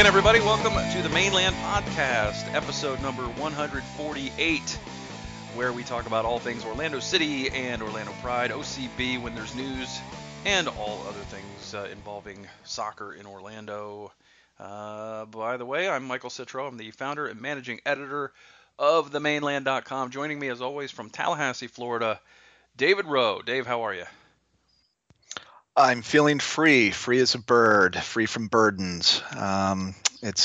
again, everybody. Welcome to the Mainland Podcast, episode number 148, where we talk about all things Orlando City and Orlando Pride, OCB when there's news, and all other things involving soccer in Orlando. By the way, I'm Michael Citro. I'm the founder and managing editor of themainland.com. Joining me, as always, from Tallahassee, Florida, David Rowe. Dave, how are you? I'm feeling free as a bird, free from burdens. I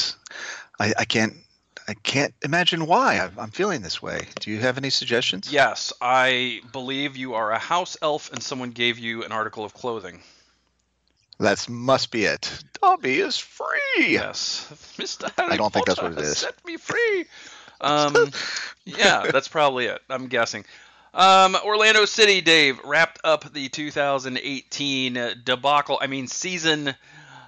can't imagine why I'm feeling this way. Do you have any suggestions? Yes, I believe you are a house elf and someone gave you an article of clothing. That must be it. Dobby is free. Yes, Mr. Harry I don't think that's Potter what it has is. set me free. Yeah, that's probably it. I'm guessing. Orlando City, Dave, wrapped up the 2018 season with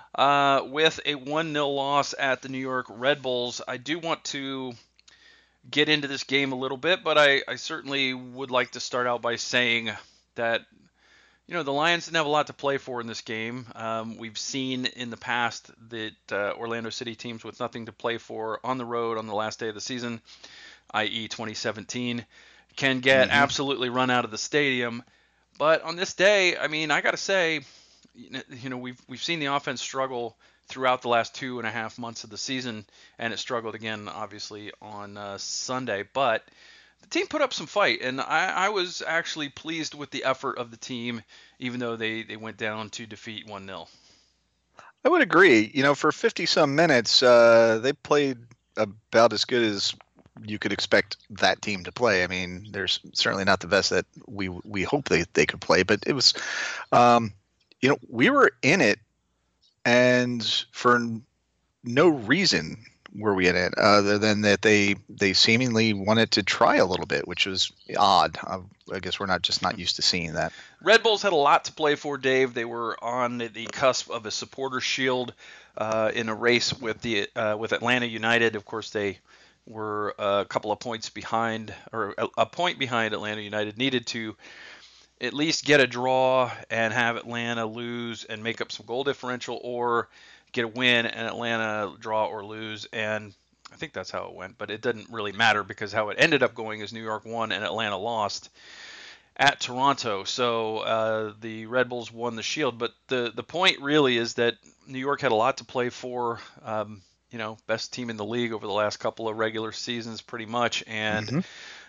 a 1-0 loss at the New York Red Bulls. I do want to get into this game a little bit, but I certainly would like to start out by saying that, the Lions didn't have a lot to play for in this game. We've seen in the past that Orlando City teams with nothing to play for on the road on the last day of the season, i.e. 2017, can get absolutely run out of the stadium. But on this day, I got to say, we've seen the offense struggle throughout the last 2.5 months of the season, and it struggled again, obviously, on Sunday. But the team put up some fight, and I was actually pleased with the effort of the team, even though they went down to defeat 1-0. I would agree. For 50-some minutes, they played about as good as you could expect that team to play. They're certainly not the best that we hope they could play, but it was, we were in it, and for no reason were we in it other than that they seemingly wanted to try a little bit, which was odd. I guess we're not used to seeing that. Red Bulls had a lot to play for, Dave. They were on the cusp of a supporter shield in a race with Atlanta United. Of course, they were a couple of points behind, or a point behind Atlanta United. Needed to at least get a draw and have Atlanta lose and make up some goal differential, or get a win and Atlanta draw or lose. And I think that's how it went, but it didn't really matter because how it ended up going is New York won and Atlanta lost at Toronto. So the Red Bulls won the Shield. But the point really is that New York had a lot to play for. Best team in the league over the last couple of regular seasons, pretty much. And,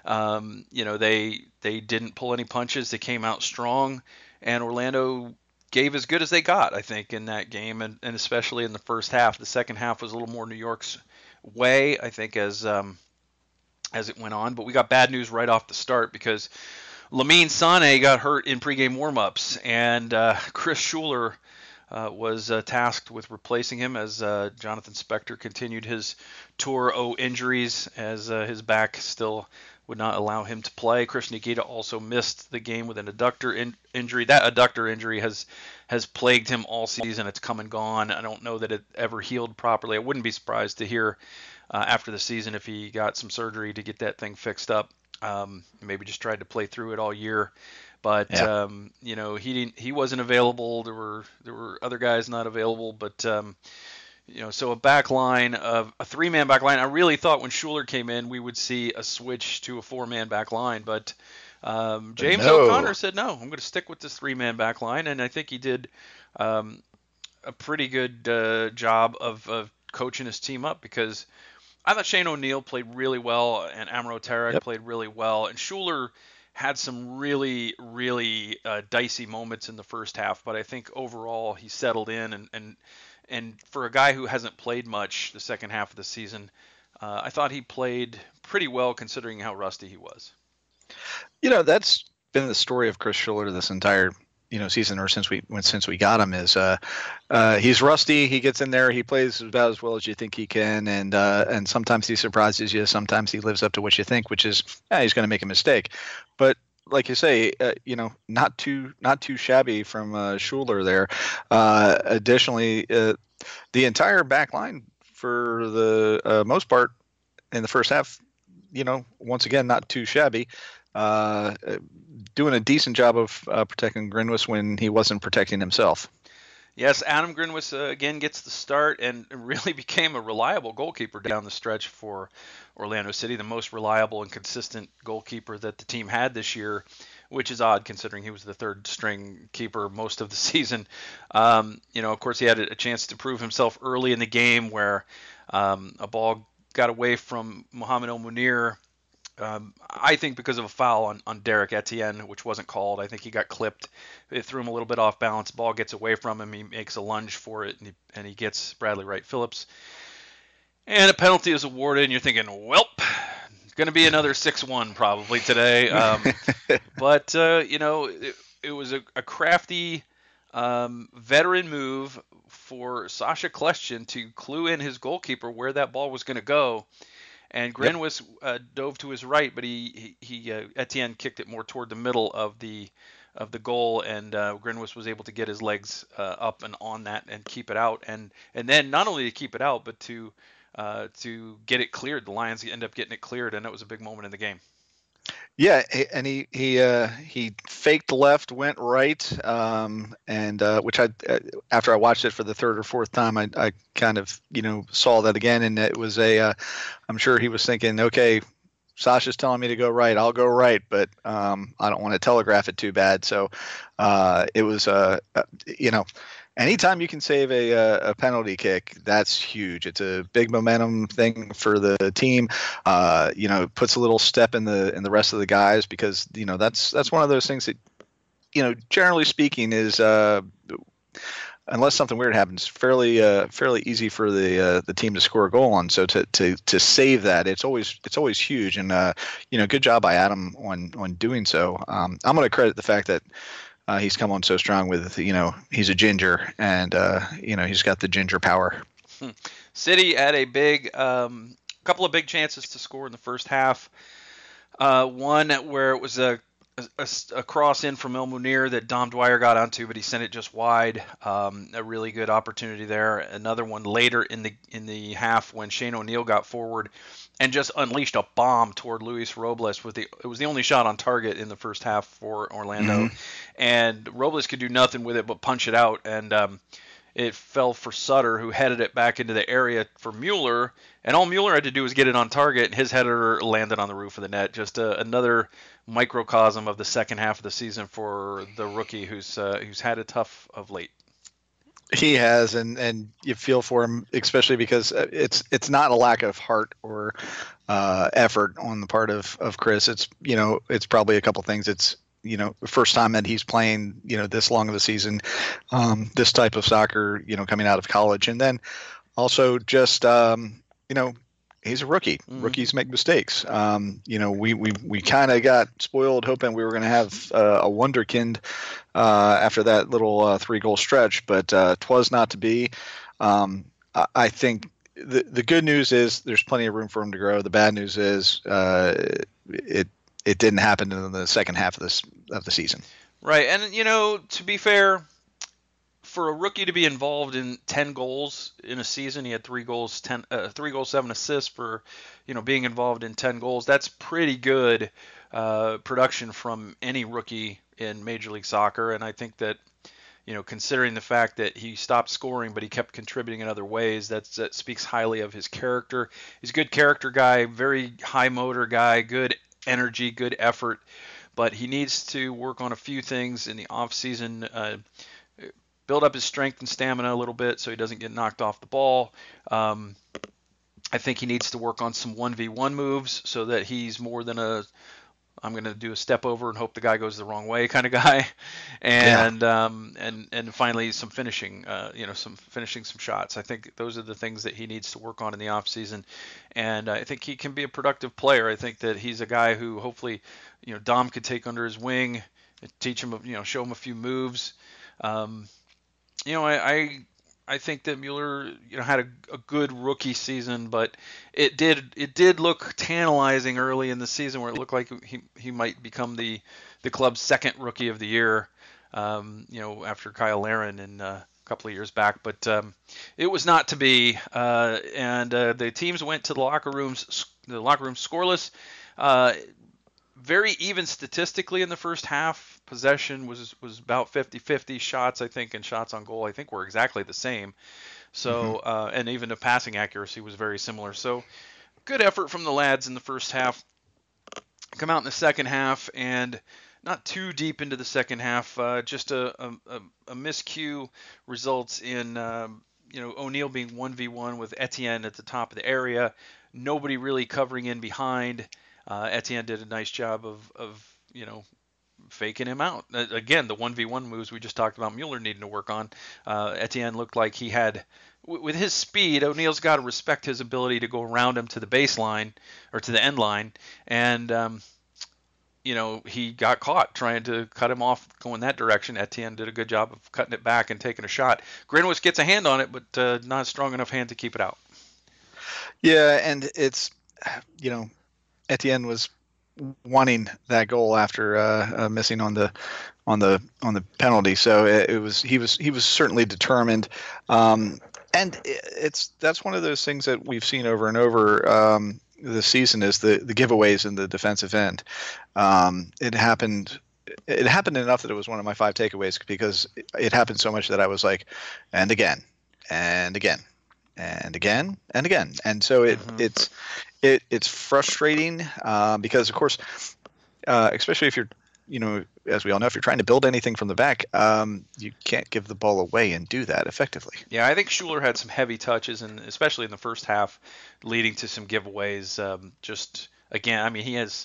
they didn't pull any punches. They came out strong. And Orlando gave as good as they got, I think, in that game, and especially in the first half. The second half was a little more New York's way, I think, as it went on. But we got bad news right off the start because Lamine Sané got hurt in pregame warmups, and Chris Schuler was tasked with replacing him as Jonathan Spector continued his tour of injuries, as his back still would not allow him to play. Chris Nikita also missed the game with an adductor injury. That adductor injury has plagued him all season. It's come and gone. I don't know that it ever healed properly. I wouldn't be surprised to hear after the season if he got some surgery to get that thing fixed up. Maybe just tried to play through it all year. But yeah. He wasn't available. There were other guys not available. But so a back line of a 3-man back line. I really thought when Schuler came in we would see a switch to a 4-man back line. But James O'Connor said no. I'm going to stick with this 3-man back line, and I think he did a pretty good job of coaching his team up, because I thought Shane O'Neill played really well and Amro Tarek played really well, and Schuler had some really, really dicey moments in the first half, but I think overall he settled in, and for a guy who hasn't played much the second half of the season, I thought he played pretty well considering how rusty he was. That's been the story of Chris Schuler this entire season, or since we got him, is he's rusty. He gets in there, he plays about as well as you think he can, and sometimes he surprises you. Sometimes he lives up to what you think, which is he's going to make a mistake. But like you say, not too shabby from Schuler there. Additionally, the entire back line for the most part in the first half, once again, not too shabby. Doing a decent job of protecting Grinwis when he wasn't protecting himself. Yes, Adam Grinwis again gets the start and really became a reliable goalkeeper down the stretch for Orlando City, the most reliable and consistent goalkeeper that the team had this year, which is odd considering he was the third string keeper most of the season. Of course, he had a chance to prove himself early in the game where a ball got away from Mohamed El Munir. I think because of a foul on Derek Etienne, which wasn't called. I think he got clipped. It threw him a little bit off balance. Ball gets away from him. He makes a lunge for it, and he gets Bradley Wright Phillips. And a penalty is awarded, and you're thinking, welp, it's going to be another 6-1 probably today. But it was a crafty veteran move for Sacha Kljestan to clue in his goalkeeper where that ball was going to go. And Grinwis dove to his right, but Etienne kicked it more toward the middle of the goal, and Grinwis was able to get his legs up and on that and keep it out, and then not only to keep it out, but to get it cleared. The Lions end up getting it cleared, and that was a big moment in the game. Yeah, and he faked left, went right, and which after I watched it for the third or fourth time, I kind of saw that again, and it was I'm sure he was thinking, okay, Sasha's telling me to go right, I'll go right, but I don't want to telegraph it too bad, so it was anytime you can save a penalty kick, that's huge. It's a big momentum thing for the team. It puts a little step in the rest of the guys because that's one of those things that generally speaking is unless something weird happens, fairly easy for the team to score a goal on. So to save that, it's always huge. And good job by Adam on doing so. I'm going to credit the fact that. He's come on so strong with, he's a ginger and, he's got the ginger power. City had a couple of big chances to score in the first half. One where it was a cross in from El Munir that Dom Dwyer got onto, but he sent it just wide. A really good opportunity there. Another one later in the half when Shane O'Neill got forward and just unleashed a bomb toward Luis Robles. It was the only shot on target in the first half for Orlando, and Robles could do nothing with it but punch it out, and it fell for Sutter, who headed it back into the area for Mueller, and all Mueller had to do was get it on target, and his header landed on the roof of the net. Just another microcosm of the second half of the season for the rookie who's had it tough of late. He has, and you feel for him, especially because it's not a lack of heart or effort on the part of Chris. It's it's probably a couple things. It's the first time that he's playing this long of the season, this type of soccer coming out of college, and then also just he's a rookie. Mm-hmm. Rookies make mistakes. We kind of got spoiled hoping we were going to have a wonderkind after that little 3-goal stretch, but 'twas not to be. I think the good news is there's plenty of room for him to grow. The bad news is it didn't happen in the second half of the season. Right, and to be fair, for a rookie to be involved in 10 goals in a season, he had 3 goals, 7 assists for, being involved in 10 goals. That's pretty good production from any rookie in Major League Soccer. And I think that, considering the fact that he stopped scoring, but he kept contributing in other ways, that speaks highly of his character. He's a good character guy, very high motor guy, good energy, good effort, but he needs to work on a few things in the off season. Build up his strength and stamina a little bit so he doesn't get knocked off the ball. I think he needs to work on some 1v1 moves so that he's more than I'm going to do a step over and hope the guy goes the wrong way kind of guy. And and finally some finishing, some shots. I think those are the things that he needs to work on in the off season. And I think he can be a productive player. I think that he's a guy who hopefully, Dom could take under his wing, teach him, show him a few moves. I think that Mueller, had a good rookie season, but it did look tantalizing early in the season where it looked like he might become the club's second rookie of the year, after Kyle Larin in a couple of years back. But it was not to be, and the teams went to the locker room scoreless. Very even statistically in the first half possession was about 50-50. Shots, I think, and shots on goal, I think, were exactly the same. So, and even the passing accuracy was very similar. So, good effort from the lads in the first half. Come out in the second half, and not too deep into the second half, just a miscue results in O'Neill being 1v1 with Etienne at the top of the area. Nobody really covering in behind. Etienne did a nice job of faking him out. Again, the 1v1 moves we just talked about Mueller needing to work on. Etienne looked like he had, with his speed, O'Neill's got to respect his ability to go around him to the baseline or to the end line. And, he got caught trying to cut him off going that direction. Etienne did a good job of cutting it back and taking a shot. Grinwis gets a hand on it, but not a strong enough hand to keep it out. Yeah, and it's, Etienne was wanting that goal after missing on the penalty. So he was certainly determined. And that's one of those things that we've seen over and over this season is the giveaways in the defensive end. It happened enough that it was one of my 5 takeaways because it happened so much that I was like, and again, and again, and again, and again. And so it's frustrating because, of course, especially if you're, as we all know, if you're trying to build anything from the back, you can't give the ball away and do that effectively. Yeah, I think Schuler had some heavy touches, and especially in the first half, leading to some giveaways. Just again, I mean, he has.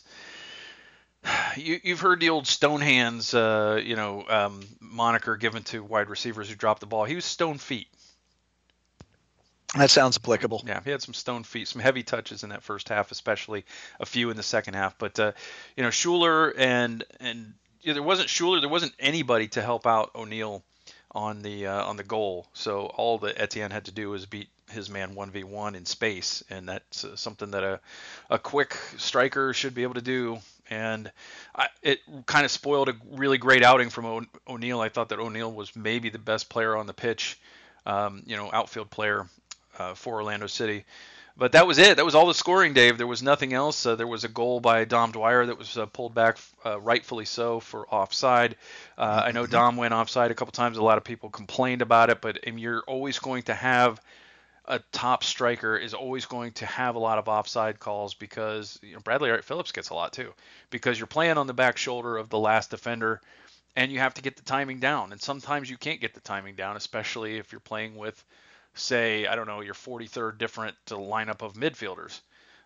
You've heard the old stone hands, moniker given to wide receivers who drop the ball. He was stone feet. That sounds applicable. Yeah, he had some stone feet, some heavy touches in that first half, especially a few in the second half. But Schuler and there wasn't anybody to help out O'Neill on the goal. So all that Etienne had to do was beat his man 1v1 in space, and that's something that a quick striker should be able to do. And it kind of spoiled a really great outing from O'Neill. I thought that O'Neill was maybe the best player on the pitch, outfield player for Orlando City. But that was it. That was all the scoring, Dave. There was nothing else. There was a goal by Dom Dwyer that was pulled back, rightfully so, for offside. I know Dom went offside a couple times. A lot of people complained about it, but you're always going to have a top striker is always going to have a lot of offside calls because Bradley Wright Phillips gets a lot too, because you're playing on the back shoulder of the last defender, and you have to get the timing down. And sometimes you can't get the timing down, especially if you're playing with, say, I don't know, your 43rd different lineup of midfielders.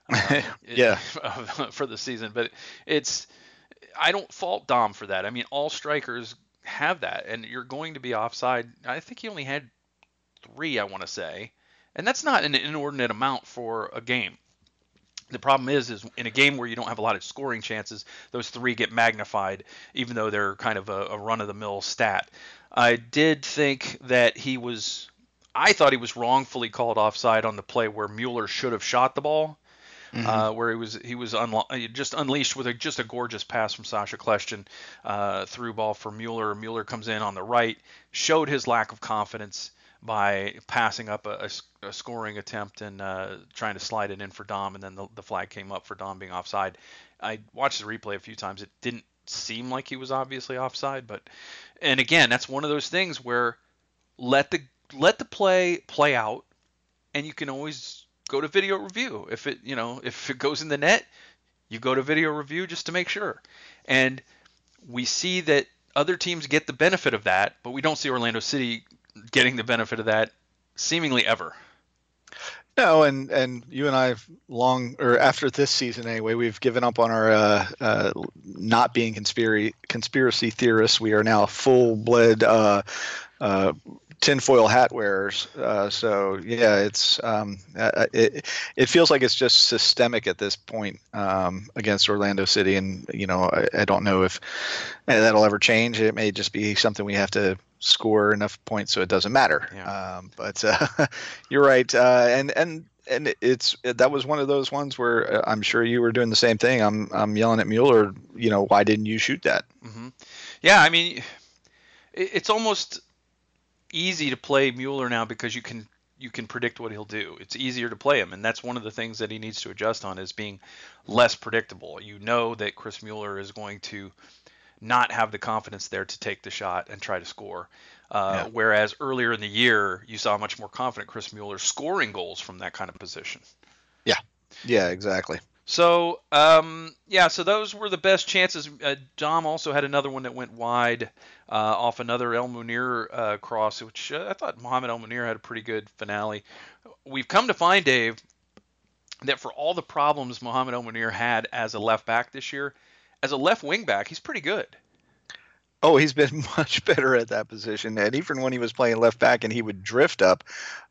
For the season. But I don't fault Dom for that. I mean, all strikers have that, and you're going to be offside. I think he only had 3, I want to say, and that's not an inordinate amount for a game. The problem is in a game where you don't have a lot of scoring chances, those 3 get magnified, even though they're kind of a run-of-the-mill stat. I did think that I thought he was wrongfully called offside on the play where Mueller should have shot the ball, where he was just unleashed with just a gorgeous pass from Sacha Kljestan, through ball for Mueller. Mueller comes in on the right, showed his lack of confidence by passing up a scoring attempt and trying to slide it in for Dom, and then the flag came up for Dom being offside. I watched the replay a few times. It didn't seem like he was obviously offside, and again, that's one of those things where let the play out, and you can always go to video review. If it goes in the net, you go to video review just to make sure. And we see that other teams get the benefit of that, but we don't see Orlando City getting the benefit of that seemingly ever. No, and you and I after this season anyway, we've given up on our not being conspiracy theorists. We are now full-blood tinfoil hat wearers. So yeah, it feels like it's just systemic at this point against Orlando City, and I don't know if that'll ever change. It may just be something we have to score enough points so it doesn't matter. Yeah. But you're right, and that was one of those ones where I'm sure you were doing the same thing. I'm yelling at Mueller, why didn't you shoot that? Mm-hmm. Yeah, I mean, it's almost easy to play Mueller now because you can predict what he'll do. It's easier to play him, and that's one of the things that he needs to adjust on, is being less predictable. You know that Chris Mueller is going to not have the confidence there to take the shot and try to score. Yeah. Whereas earlier in the year, you saw a much more confident Chris Mueller scoring goals from that kind of position. Yeah. Yeah, exactly. So, so those were the best chances. Dom also had another one that went wide off another El Munir cross, which I thought Mohamed El Munir had a pretty good finale. We've come to find, Dave, that for all the problems Mohamed El Munir had as a left back this year, as a left wing back, he's pretty good. Oh, he's been much better at that position. And even when he was playing left back and he would drift up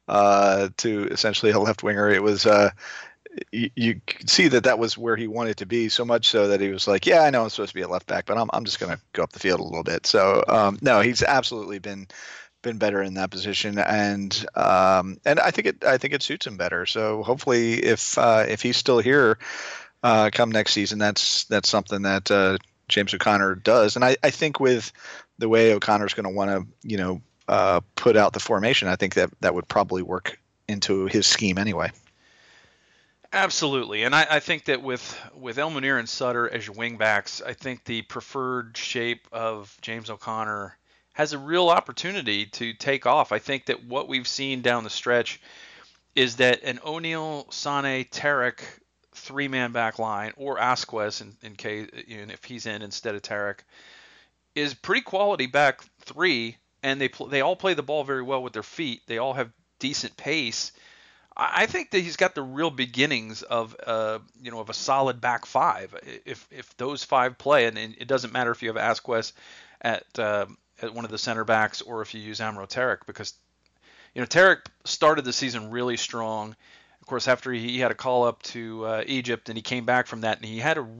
to essentially a left winger, it was you could see that was where he wanted to be, so much so that he was like, yeah, I know I'm supposed to be a left back, but I'm just going to go up the field a little bit. So no, he's absolutely been better in that position, and I think it suits him better. So hopefully, if he's still here come next season, that's something that James O'Connor does. And I think with the way O'Connor's going to want to put out the formation, I think that would probably work into his scheme anyway. Absolutely, and I think that with El Munir and Sutter as your wingbacks, I think the preferred shape of James O'Connor has a real opportunity to take off. I think that what we've seen down the stretch is that an O'Neill, Sane, Tarek three-man back line, or Asquez in case if he's in instead of Tarek, is pretty quality back three, and they all play the ball very well with their feet. They all have decent pace. I think that he's got the real beginnings of of a solid back five. If those five play, and it doesn't matter if you have Asquez at one of the center backs or if you use Amro Tarek, because Tarek started the season really strong. Of course, after he had a call up to Egypt and he came back from that, and he had a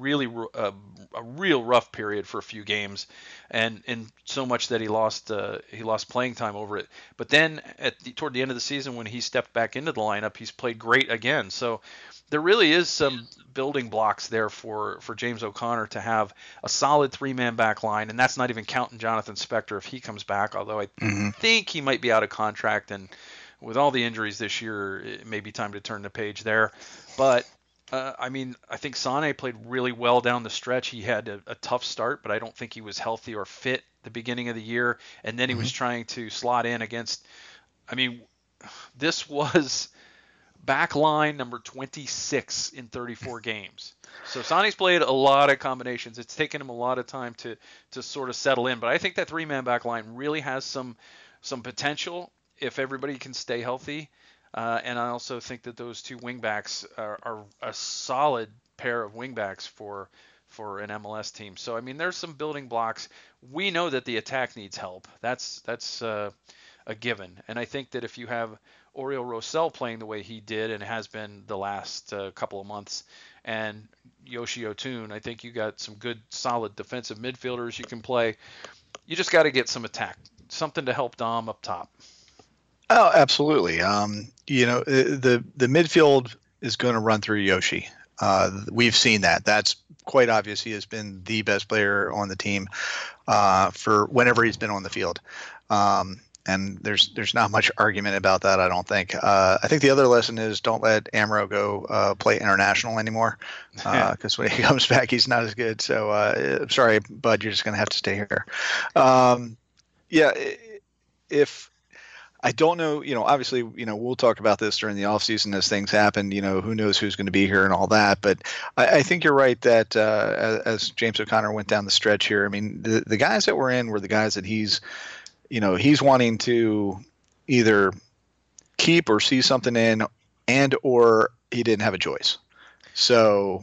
real rough period for a few games, and so much that he lost playing time over it. But then toward the end of the season, when he stepped back into the lineup, he's played great again. So there really is some building blocks there for James O'Connor to have a solid three-man back line, and that's not even counting Jonathan Spector if he comes back, although I think he might be out of contract, and with all the injuries this year, it may be time to turn the page there. But I think Sane played really well down the stretch. He had a tough start, but I don't think he was healthy or fit the beginning of the year, and then he was trying to slot in against. This was back line number 26 in 34 games. So Sane's played a lot of combinations. It's taken him a lot of time to sort of settle in. But I think that three-man back line really has some potential if everybody can stay healthy. And I also think that those two wingbacks are a solid pair of wingbacks for an MLS team. So, there's some building blocks. We know that the attack needs help. That's a given. And I think that if you have Oriol Rosell playing the way he did and has been the last couple of months, and Yoshi Otun, I think you got some good, solid defensive midfielders you can play. You just got to get some attack, something to help Dom up top. Oh, absolutely. The midfield is going to run through Yoshi. We've seen that. That's quite obvious. He has been the best player on the team for whenever he's been on the field. And there's not much argument about that, I don't think. I think the other lesson is don't let Amro go play international anymore, because when he comes back, he's not as good. So sorry, bud, you're just going to have to stay here. If I don't know, obviously, we'll talk about this during the offseason as things happen, who knows who's going to be here and all that. But I think you're right that as James O'Connor went down the stretch here, the guys that were in were the guys that he's wanting to either keep or see something in, or he didn't have a choice. So,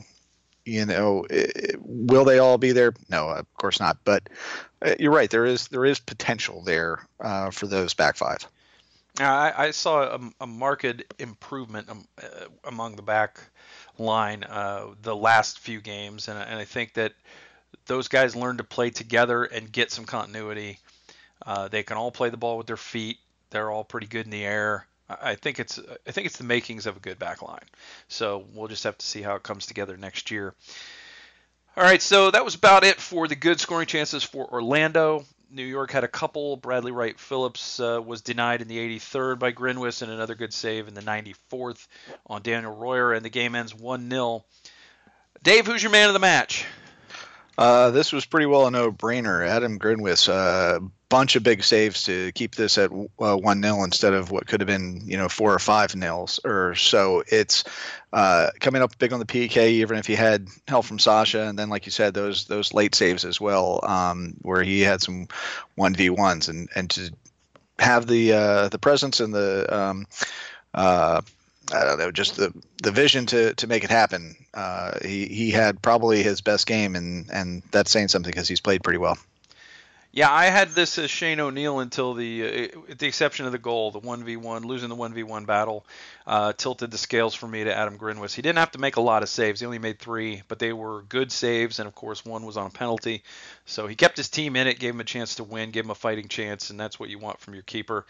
will they all be there? No, of course not. But you're right. There is potential there for those back five. I saw a marked improvement among the back line the last few games, and I think that those guys learned to play together and get some continuity. They can all play the ball with their feet. They're all pretty good in the air. I think it's the makings of a good back line. So we'll just have to see how it comes together next year. All right, so that was about it for the good scoring chances for Orlando. New York had a couple. Bradley Wright Phillips was denied in the 83rd by Grinwis, and another good save in the 94th on Daniel Royer, and the game ends 1-0. Dave, who's your man of the match? This was pretty well a no-brainer. Adam Grinwis, a bunch of big saves to keep this at 1-0 instead of what could have been, 4 or 5-0 or so. It's coming up big on the PK, even if he had help from Sasha, and then, like you said, those late saves as well, where he had some 1v1s, and to have the presence and the I don't know, just the vision to make it happen. He had probably his best game, and that's saying something because he's played pretty well. Yeah, I had this as Shane O'Neill until with the exception of the goal, the 1v1, losing the 1v1 battle, tilted the scales for me to Adam Grinwis. He didn't have to make a lot of saves. He only made 3, but they were good saves, and of course one was on a penalty. So he kept his team in it, gave him a chance to win, gave him a fighting chance, and that's what you want from your keeper.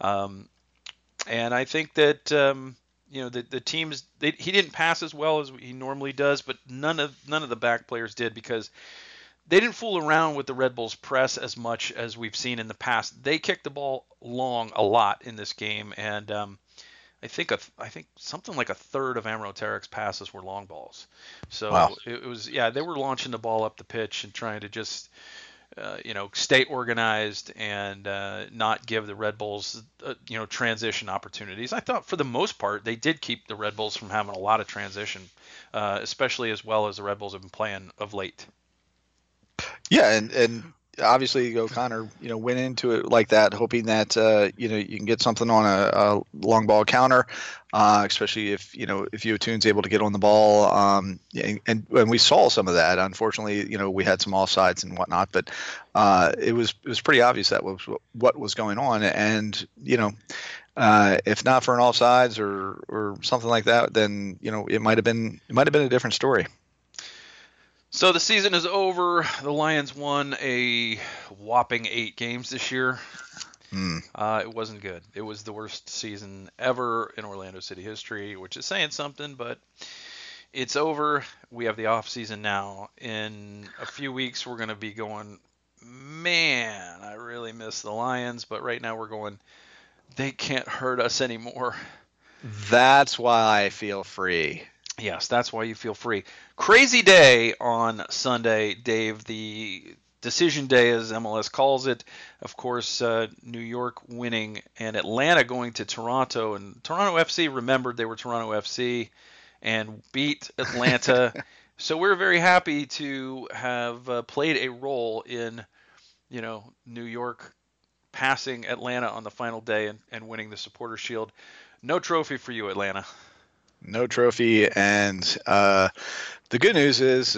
And I think that the teams he didn't pass as well as he normally does, but none of the back players did because they didn't fool around with the Red Bulls press as much as we've seen in the past. They kicked the ball long a lot in this game, and I think something like a third of Amro Tarek's passes were long balls. So Wow. it was they were launching the ball up the pitch and trying to just stay organized and not give the Red Bulls transition opportunities. I thought for the most part they did keep the Red Bulls from having a lot of transition, especially as well as the Red Bulls have been playing of late. Yeah, and obviously O'Connor, went into it like that, hoping that you can get something on a long ball counter, especially if Yotun's able to get on the ball. And we saw some of that. Unfortunately, we had some offsides and whatnot, but it was pretty obvious that was what was going on. And if not for an offsides or something like that, then it might have been a different story. So the season is over. The Lions won a whopping 8 games this year. It wasn't good. It was the worst season ever in Orlando City history, which is saying something, but it's over. We have the off season now. In a few weeks, we're going to be going, man, I really miss the Lions, but right now we're going, they can't hurt us anymore. That's why I feel free. Yes, that's why you feel free. Crazy day on Sunday, Dave. The decision day, as MLS calls it. Of course, New York winning and Atlanta going to Toronto. And Toronto FC remembered they were Toronto FC and beat Atlanta. So we're very happy to have played a role in, New York passing Atlanta on the final day and winning the Supporters Shield. No trophy for you, Atlanta. No trophy, and the good news is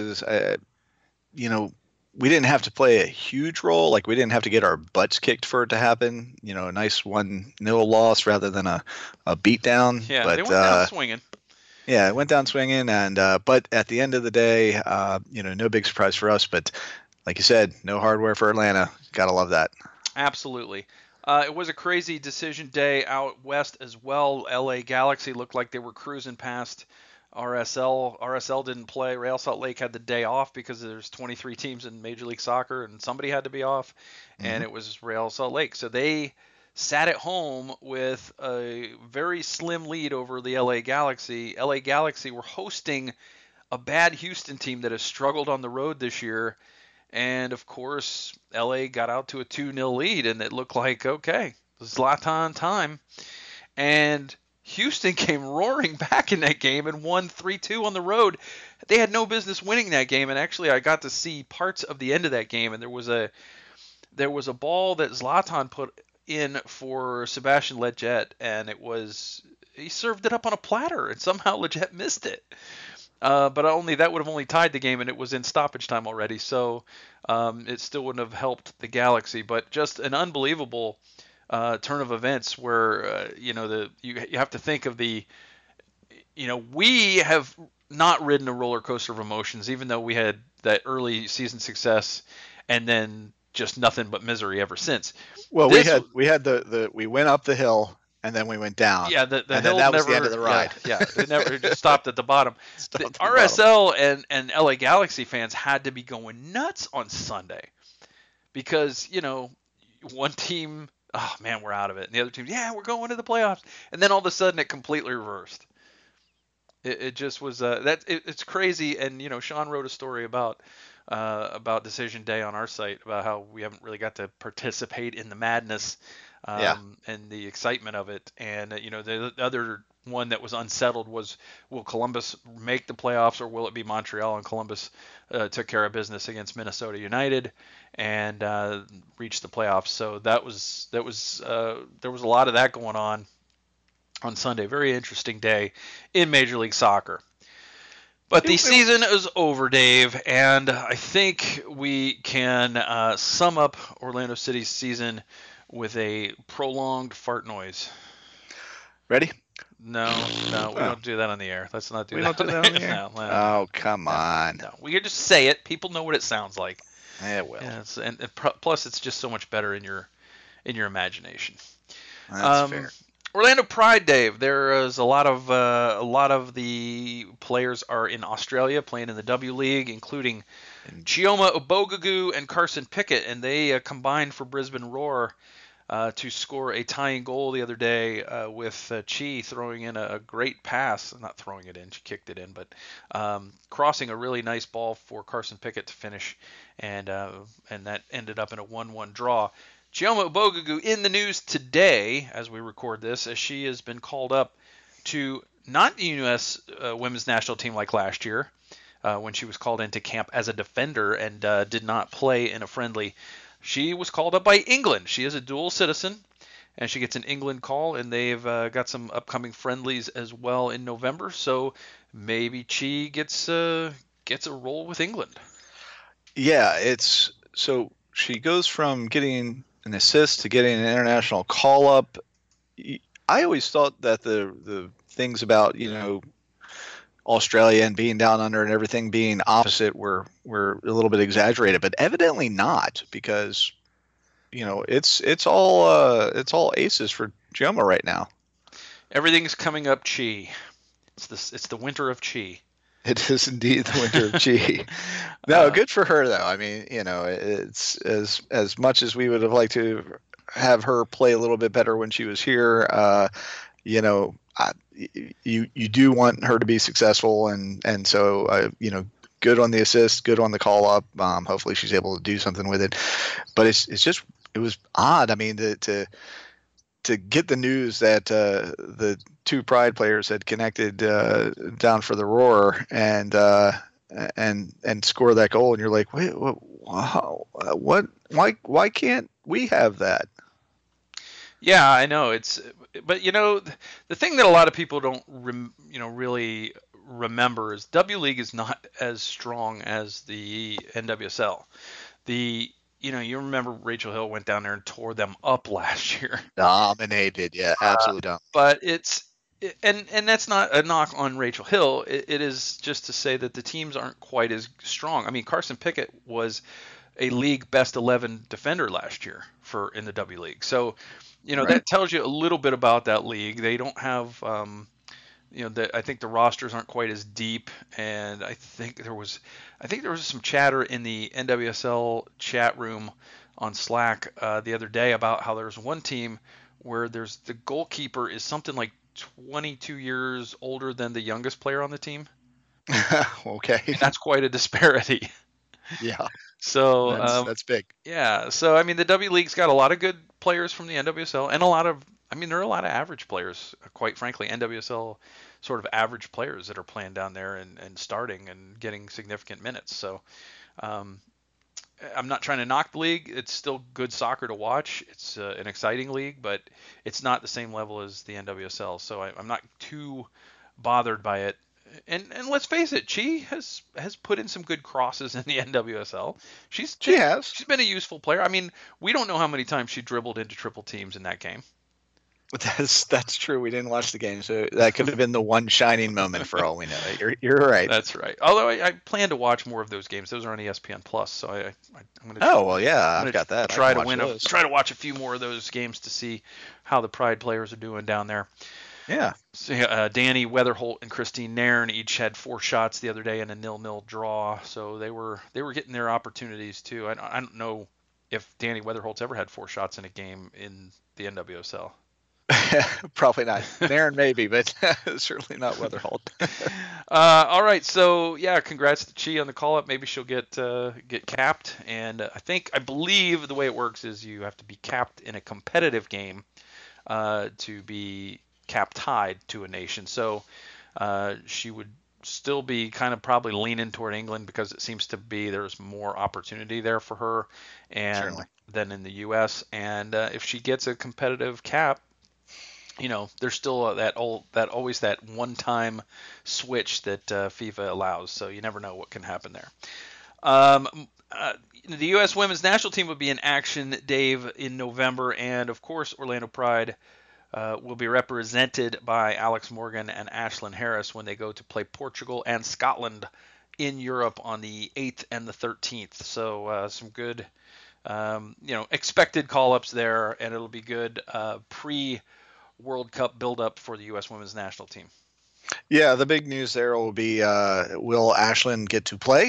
we didn't have to play a huge role. Like, we didn't have to get our butts kicked for it to happen. A nice 1-0 loss rather than a beatdown. Yeah, but they went down swinging. Yeah, it went down swinging, and but at the end of the day, no big surprise for us. But like you said, no hardware for Atlanta. Gotta love that. Absolutely. It was a crazy decision day out west as well. LA Galaxy looked like they were cruising past RSL. RSL didn't play. Real Salt Lake had the day off because there's 23 teams in Major League Soccer and somebody had to be off, and it was Real Salt Lake. So they sat at home with a very slim lead over the LA Galaxy. LA Galaxy were hosting a bad Houston team that has struggled on the road this year. And, of course, LA got out to a 2-0 lead, and it looked like, okay, Zlatan time. And Houston came roaring back in that game and won 3-2 on the road. They had no business winning that game, and actually I got to see parts of the end of that game, and there was a ball that Zlatan put in for Sebastian Lletget, and he served it up on a platter, and somehow Lletget missed it. But that would have only tied the game, and it was in stoppage time already, so it still wouldn't have helped the Galaxy. But just an unbelievable turn of events where you have to think of we have not ridden a roller coaster of emotions, even though we had that early season success, and then just nothing but misery ever since. Well, we went up the hill. And then we went down. Yeah, the hill that was the end of the ride. Yeah, it never just stopped at the bottom. The RSL and LA Galaxy fans had to be going nuts on Sunday because, one team, oh man, we're out of it. And the other team, yeah, we're going to the playoffs. And then all of a sudden it completely reversed. It just was it's crazy. And, Sean wrote a story about about Decision Day on our site about how we haven't really got to participate in the madness Yeah. and the excitement of it. And the other one that was unsettled was, will Columbus make the playoffs, or will it be Montreal? And Columbus took care of business against Minnesota United and reached the playoffs. So there was a lot of that going on Sunday. Very interesting day in Major League Soccer. But the It, season is over, Dave, and I think we can sum up Orlando City's season with a prolonged fart noise. ready? No, no, we Oh, don't do that on the air. Let's not do we that don't on do the that on air. the air. No, no, no, Oh, come no, on. no. We can just say it. People know what it sounds like. Yeah, well, Yeah, plus it's just so much better in your imagination. that's Um, fair. Orlando Pride, Dave. There is a lot of the players are in Australia playing in the W League, including And Chioma Obogagu and Carson Pickett, and they combined for Brisbane Roar to score a tying goal the other day with Chi throwing in a great pass. Not throwing it in, she kicked it in, but crossing a really nice ball for Carson Pickett to finish, and that ended up in a 1-1 draw. Chioma Obogagu in the news today, as we record this, as she has been called up to not the U.S. Women's National Team like last year, when she was called into camp as a defender and did not play in a friendly. She was called up by England. She is a dual citizen, and she gets an England call, and they've got some upcoming friendlies as well in November. So maybe Chi gets a role with England. yeah, it's so she goes from getting an assist to getting an international call up. I always thought that the things about Australia and being down under and everything being opposite were a little bit exaggerated, but evidently not, because it's all aces for Joma right now. Everything's coming up Chi. It's the winter of Chi. It is indeed the winter of Chi. No, uh, good for her though. I mean, it's as much as we would have liked to have her play a little bit better when she was here. You know, I, you do want her to be successful, and so good on the assist, good on the call up. Hopefully, she's able to do something with it. But it's just it was odd. I mean, to get the news that the two Pride players had connected down for the Roar and score that goal, and you're like, wait, what? Why can't we have that? Yeah, I know but the thing that a lot of people don't really remember is W League is not as strong as the NWSL. You remember Rachel Hill went down there and tore them up last year. Dominated, yeah, absolutely dumb. But and that's not a knock on Rachel Hill. It is just to say that the teams aren't quite as strong. I mean, Carson Pickett was a league best 11 defender last year for in the W League. So, Right. that tells you a little bit about that league. They don't have, I think the rosters aren't quite as deep, and I think there was some chatter in the NWSL chat room on Slack the other day about how there's one team where there's the goalkeeper is something like 22 years older than the youngest player on the team, Okay. and that's quite a disparity. Yeah, So that's big. yeah, so I mean the W League's got a lot of good players from the NWSL and a lot of there are a lot of average players, quite frankly, NWSL sort of average players that are playing down there and starting and getting significant minutes. So um, I'm not trying to knock the league. It's still good soccer to watch. It's an exciting league, but it's not the same level as the NWSL. So I'm not too bothered by it. And let's face it, Chi has put in some good crosses in the NWSL. She's She been has. she's been a useful player. I mean, we don't know how many times she dribbled into triple teams in that game. That's true. We didn't watch the game, so that could have been the one shining moment for all we know. You're right. That's right. Although I plan to watch more of those games. Those are on ESPN Plus, so I'm gonna Oh well, yeah, I'm I've gonna got that. I try can to watch those. try to watch a few more of those games to see how the Pride players are doing down there. Yeah. So, Danny Weatherholt and Christine Nairn each had 4 shots the other day in a 0-0 draw, so they were getting their opportunities too. I don't know if Danny Weatherholt's ever had 4 shots in a game in the NWSL. Probably not. Nairn maybe, but certainly not Weatherholt. All right, so yeah, congrats to Chi on the call up. Maybe she'll get capped, and I believe the way it works is you have to be capped in a competitive game to be cap tied to a nation. So she would still be kind of probably leaning toward England because it seems to be there's more opportunity there for her and Certainly. than in the U.S. And if she gets a competitive cap, there's still always that one-time switch that FIFA allows. So you never know what can happen there. Um, the U.S. women's national team will be in action, Dave, in November, and of course Orlando Pride will be represented by Alex Morgan and Ashlyn Harris when they go to play Portugal and Scotland in Europe on the 8th and the 13th. So some good, expected call-ups there, and it'll be good pre-World Cup build-up for the U.S. women's national team. Yeah, the big news there will be will Ashlyn get to play?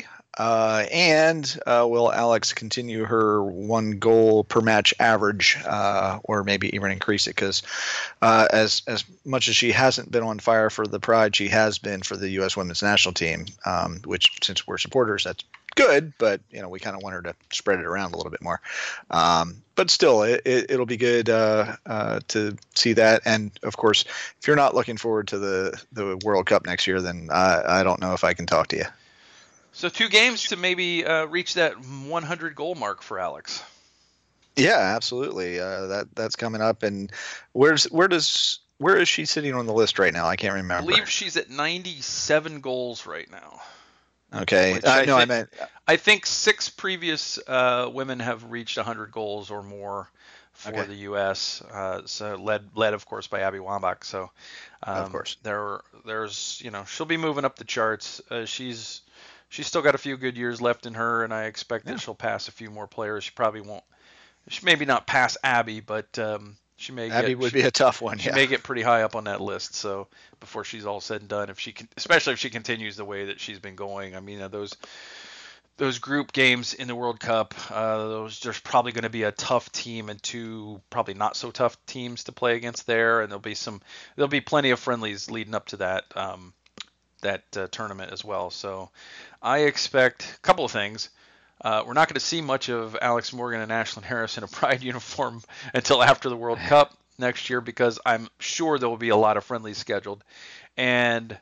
And will Alex continue her 1 goal per match average, or maybe even increase it? Because as much as she hasn't been on fire for the Pride, she has been for the U.S. Women's National Team. Which, since we're supporters, that's good. But we kind of want her to spread it around a little bit more. But still, it'll be good to see that. And of course, if you're not looking forward to the World Cup next year, then I don't know if I can talk to you. So 2 games to maybe reach that 100 goal mark for Alex. Yeah, absolutely. That's coming up. And where is she sitting on the list right now? I can't remember. I believe she's at 97 goals right now. Okay. I think 6 previous women have reached 100 goals or more for the U.S. So led of course by Abby Wambach. So of course there's she'll be moving up the charts. She's still got a few good years left in her, and I expect that she'll pass a few more players. She probably won't. She maybe not pass Abby, but she may. Abby would be a tough one. She may get pretty high up on that list. So before she's all said and done, especially if she continues the way that she's been going. I mean, those group games in the World Cup, there's probably going to be a tough team and 2 probably not so tough teams to play against there, and there'll be plenty of friendlies leading up to that. Tournament as well. So I expect a couple of things. We're not going to see much of Alex Morgan and Ashlyn Harris in a Pride uniform until after the World Cup next year, because I'm sure there will be a lot of friendlies scheduled. And,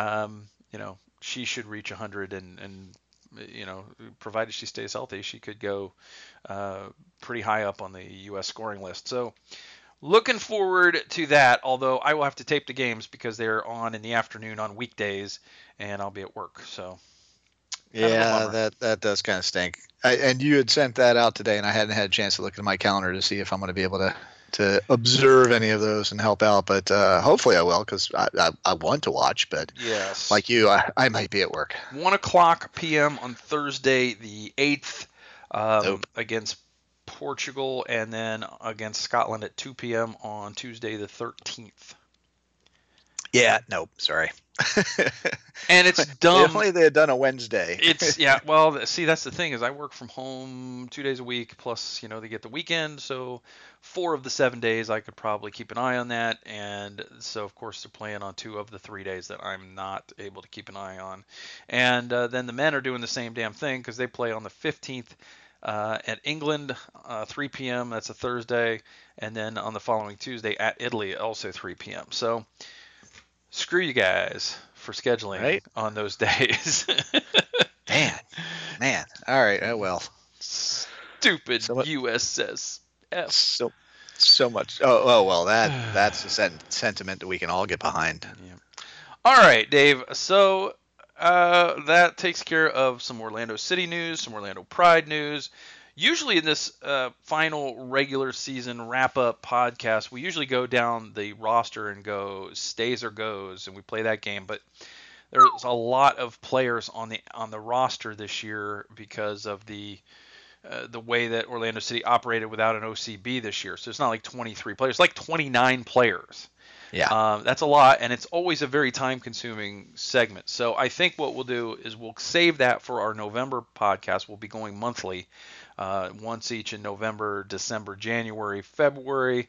she should reach 100 and provided she stays healthy, she could go pretty high up on the U.S. scoring list. So looking forward to that, although I will have to tape the games because they're on in the afternoon on weekdays, and I'll be at work. So yeah, that does kind of stink. And you had sent that out today, and I hadn't had a chance to look at my calendar to see if I'm going to be able to observe any of those and help out. But hopefully I will, because I want to watch. But yes, like you, I might be at work. 1:00 p.m. on Thursday the 8th against Portugal, and then against Scotland at 2 p.m. on Tuesday the 13th. Yeah, nope, sorry. And it's dumb. If only they had done a Wednesday. Well, see, that's the thing, is I work from home 2 days a week, plus, they get the weekend, so 4 of the 7 days I could probably keep an eye on that, and so, of course, they're playing on 2 of the 3 days that I'm not able to keep an eye on. And then the men are doing the same damn thing, because they play on the 15th at England, 3 p.m., that's a Thursday, and then on the following Tuesday at Italy, also 3 p.m. So screw you guys for scheduling on those days. Man. All right. Oh, well. Stupid USS F. So much. Oh well. That's a sentiment that we can all get behind. Yeah. All right, Dave. So that takes care of some Orlando City news, some Orlando Pride news. Usually in this final regular season wrap-up podcast, we usually go down the roster and go stays or goes, and we play that game. But there's a lot of players on the roster this year because of the way that Orlando City operated without an OCB this year. So it's not like 23 players, like 29 players. Yeah. That's a lot, and it's always a very time-consuming segment. So I think what we'll do is we'll save that for our November podcast. We'll be going monthly, once each in November, December, January, February.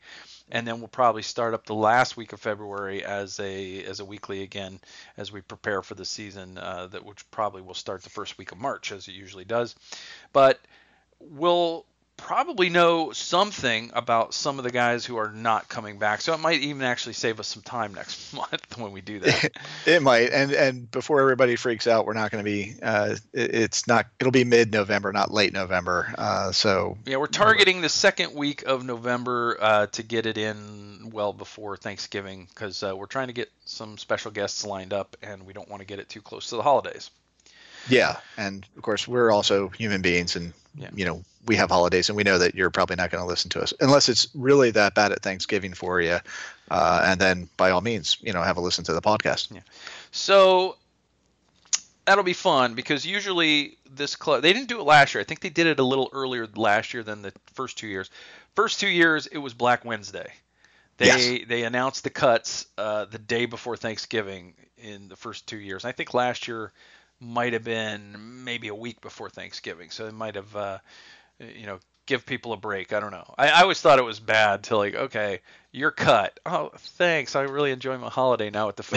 and then we'll probably start up the last week of February as a weekly again as we prepare for the season, which probably will start the first week of March as it usually does. But we'll probably know something about some of the guys who are not coming back, so it might even actually save us some time next month when we do that. It might, and before everybody freaks out, we're not going to be. It'll be mid-November, not late November. So yeah, we're targeting the second week of November to get it in well before Thanksgiving, because we're trying to get some special guests lined up, and we don't want to get it too close to the holidays. Yeah, and of course we're also human beings, and we have holidays, and we know that you're probably not going to listen to us unless it's really that bad at Thanksgiving for you, and then by all means, have a listen to the podcast. Yeah. So that'll be fun, because usually this club, they didn't do it last year. I think they did it a little earlier last year than the first 2 years. First 2 years it was Black Wednesday. They announced the cuts the day before Thanksgiving in the first 2 years. I think last year might have been maybe a week before Thanksgiving, so it might have give people a break. I don't know. I always thought it was bad to okay, you're cut. Oh, thanks. I really enjoy my holiday now with the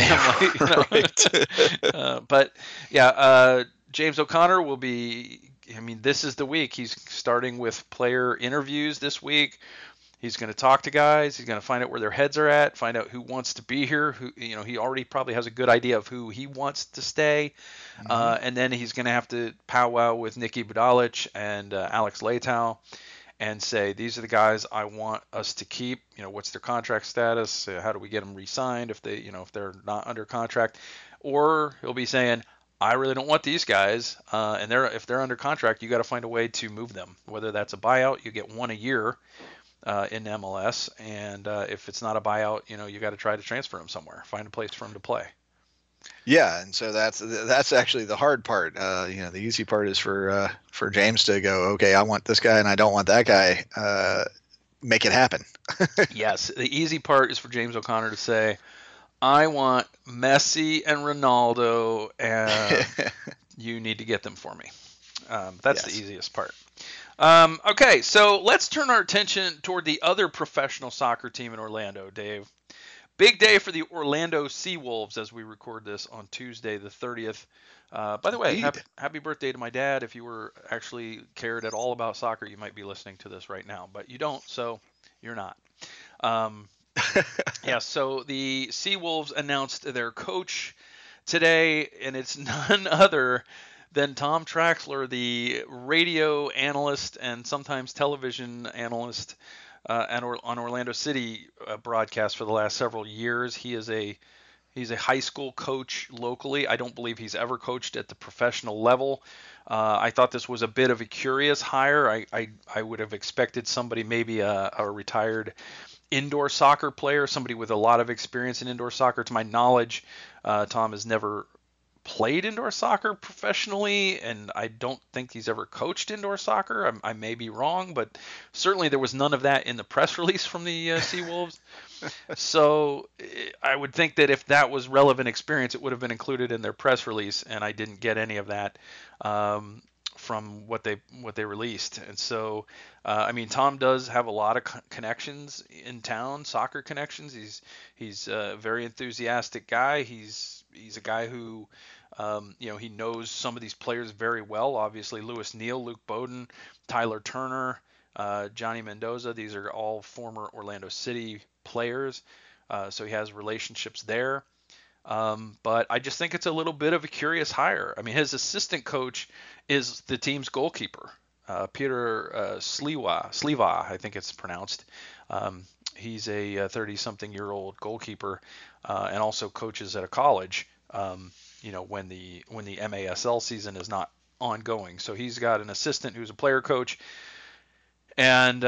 family. Right. But yeah, James O'Connor will be. I mean, this is the week. He's starting with player interviews this week. He's going to talk to guys. He's going to find out where their heads are at, find out who wants to be here. He already probably has a good idea of who he wants to stay. And then he's going to have to powwow with Nicky Budalic and Alex Leitao and say, these are the guys I want us to keep. What's their contract status? How do we get them re-signed if they're not under contract? Or he'll be saying, I really don't want these guys, and if they're under contract, you got to find a way to move them. Whether that's a buyout, you get one a year in MLS, and if it's not a buyout, you got to try to transfer them somewhere, find a place for them to play. Yeah, and so that's actually the hard part. The easy part is for James to go, okay, I want this guy and I don't want that guy. Make it happen. Yes, the easy part is for James O'Connor to say, I want Messi and Ronaldo, and you need to get them for me. That's the easiest part. Okay, so let's turn our attention toward the other professional soccer team in Orlando, Dave. Big day for the Orlando Seawolves as we record this on Tuesday the 30th. By the way, happy birthday to my dad. If you were actually cared at all about soccer, you might be listening to this right now, but you don't, so you're not. So the Seawolves announced their coach today, and it's none other than Tom Traxler, the radio analyst and sometimes television analyst on Orlando City broadcast for the last several years. He's a high school coach locally. I don't believe he's ever coached at the professional level. I thought this was a bit of a curious hire. I would have expected somebody, maybe a retired indoor soccer player, somebody with a lot of experience in indoor soccer. To my knowledge, Tom has never played indoor soccer professionally, and I don't think he's ever coached indoor soccer. I may be wrong, but certainly there was none of that in the press release from the Seawolves. So I would think that if that was relevant experience, it would have been included in their press release, and I didn't get any of that from what they released. And so, Tom does have a lot of connections in town, soccer connections. He's a very enthusiastic guy. He's a guy who, he knows some of these players very well. Obviously, Lewis Neal, Luke Bowden, Tyler Turner, Johnny Mendoza. These are all former Orlando City players. So he has relationships there. But I just think it's a little bit of a curious hire. I mean, his assistant coach is the team's goalkeeper, Peter Sliwa, I think it's pronounced. He's a 30-something-year-old goalkeeper and also coaches at a college, when the MASL season is not ongoing. So he's got an assistant who's a player coach. And,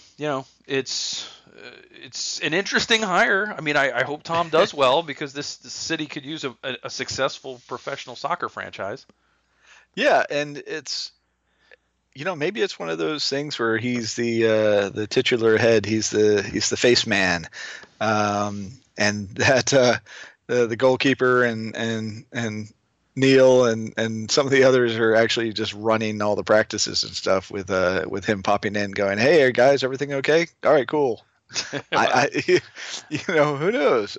it's an interesting hire. I mean, I hope Tom does well, because this city could use a successful professional soccer franchise. Yeah, and it's, maybe it's one of those things where he's the titular head, he's the face man, and that the goalkeeper and Neil and some of the others are actually just running all the practices and stuff with him popping in, going, "Hey guys, everything okay? All right, cool." Who knows?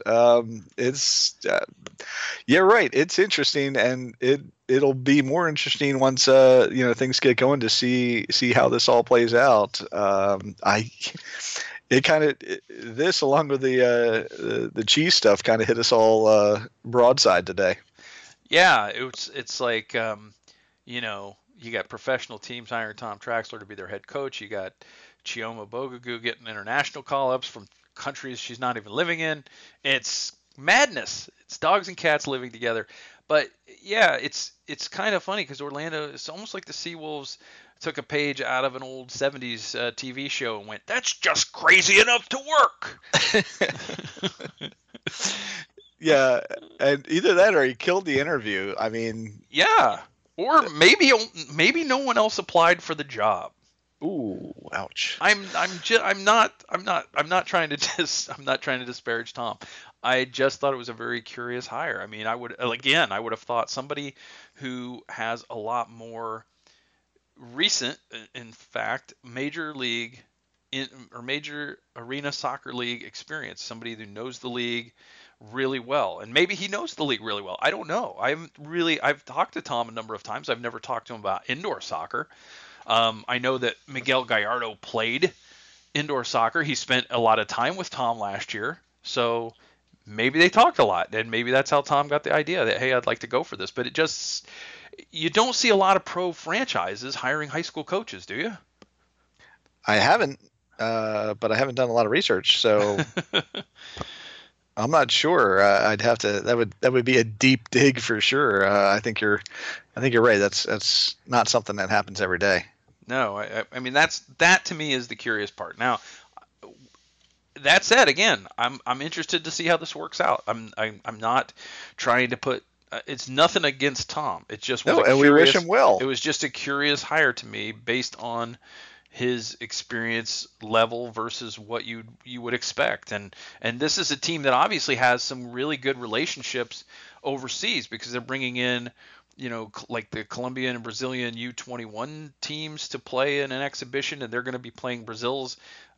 Yeah, right. It's interesting, and it'll be more interesting once things get going to see how this all plays out. I it kind of this along with the cheese stuff kind of hit us all broadside today. Yeah, it's like you got professional teams hiring Tom Traxler to be their head coach. You got Chioma Bogagu getting international call-ups from countries she's not even living in. It's madness. It's dogs and cats living together. But yeah, it's kind of funny because Orlando, it's almost like the Seawolves took a page out of an old 70s TV show and went, that's just crazy enough to work. Yeah, and either that or he killed the interview. I mean, yeah, or maybe no one else applied for the job. Ooh, ouch. I'm not trying to disparage Tom. I just thought it was a very curious hire. I mean, I would have thought somebody who has a lot more recent, in fact, major league or major arena soccer league experience, somebody who knows the league really well, and maybe he knows the league really well. I don't know. I've talked to Tom a number of times. I've never talked to him about indoor soccer. I know that Miguel Gallardo played indoor soccer. He spent a lot of time with Tom last year, so maybe they talked a lot, and maybe that's how Tom got the idea that, hey, I'd like to go for this. But you don't see a lot of pro franchises hiring high school coaches, do you? I haven't, but I haven't done a lot of research, so I'm not sure. I'd have to. That would be a deep dig for sure. I think you're right. That's not something that happens every day. No, I mean that to me is the curious part. Now, that said, again, I'm interested to see how this works out. I'm not trying to put. It's nothing against Tom. It just was and we wish him well. It was just a curious hire to me based on his experience level versus what you would expect. And this is a team that obviously has some really good relationships overseas because they're bringing in, like the Colombian and Brazilian U21 teams to play in an exhibition, and they're going to be playing Brazil's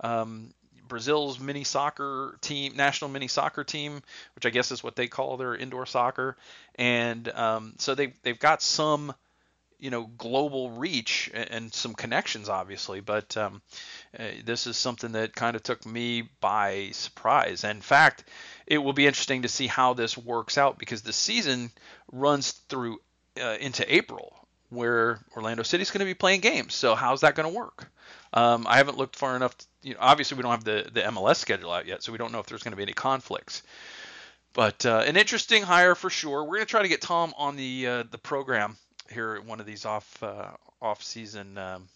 mini soccer team, national mini soccer team, which I guess is what they call their indoor soccer. And so they've got some global reach and some connections, obviously, but this is something that kind of took me by surprise. And in fact, it will be interesting to see how this works out because the season runs through into April, where Orlando City's going to be playing games. So how's that going to work? I haven't looked far enough. Obviously, we don't have the MLS schedule out yet, so we don't know if there's going to be any conflicts. But an interesting hire for sure. We're going to try to get Tom on the program here at one of these off season